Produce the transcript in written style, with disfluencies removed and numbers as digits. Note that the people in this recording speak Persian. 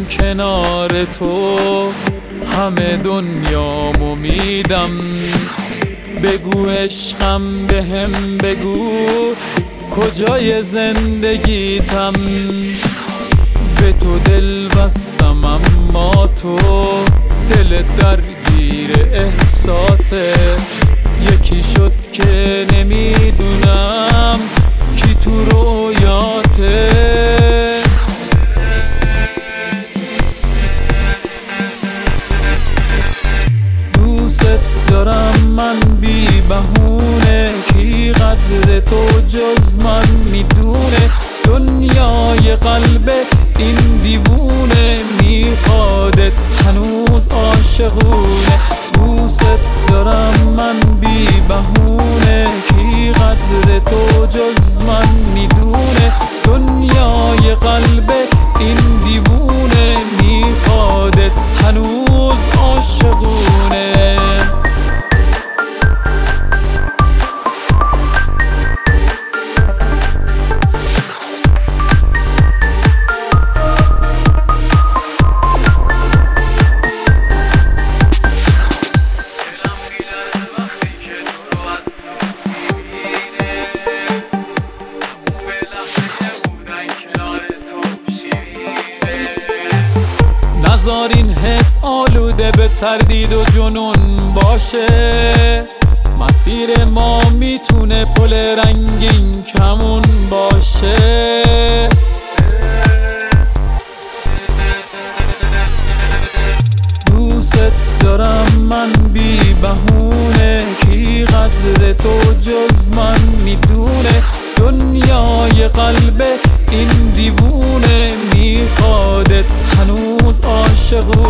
کنار تو همه دنیامو میدم. بگو عشقم بهم بگو کجای زندگیتم. به تو دل بستم اما تو دل درگیر احساسه. یکی شد که نمیدونم کی تو رویاته. دوست دارم من بی بهونه، کی قدر تو جز من میدونه. دنیای قلب این دیوونه میخوادت هنوز عاشقونه. دوست دارم من بی بهونه، کی قدر تو جز من میدونه. دنیای قلب این دیوونه میخوادت هنوز عاشقونه. نذار این حس آلوده به تردید و جنون باشه. مسیر ما میتونه پل رنگین کمون باشه. دوست دارم من بی بهونه، کی قدر تو جز من میدونه. دنیای قلب این دیوونه میخوادت هنوز عاشقونه.